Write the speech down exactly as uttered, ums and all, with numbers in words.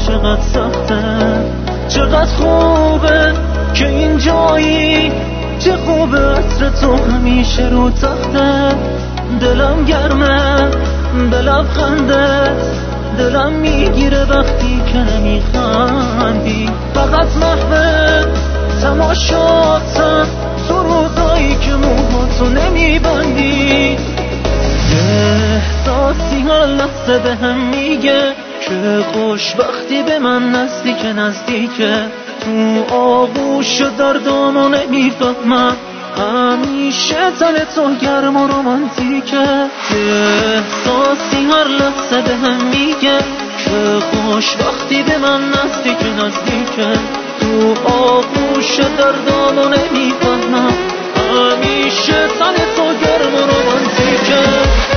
چقدر سخته، چقدر خوبه که اینجایی، چه خوبه عطر تو همیشه رو تخته. دلم گرمه به لبخندت، دلم میگیره وقتی که نمیخندی. فقط محو تماشاتم تو روزایی که موهاتو نمیبندی. احساسی هر لحظه به هم میگه که خوشبختی به من نزدیک نزدیکه. تو آغوش دردامو نمیفهمم، همیشه تن تو گرم و رومانتیکه. احساسی هر لحظه به هم میگه که خوشبختی به من نزدیک نزدیکه. تو آغوش دردامو نمیفهمم، همیشه تن تو گرم و رومانتیکه.